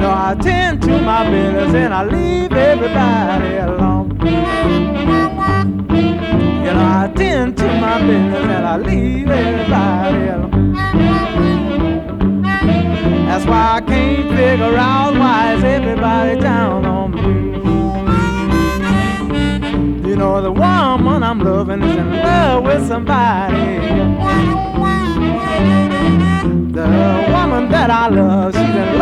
know, I tend to my business and I leave everybody alone. You know, I tend to my business and I leave everybody alone. That's why I can't figure out why is everybody down on me. You know, the woman I'm loving is in love with somebody. The woman that I love, she's in love.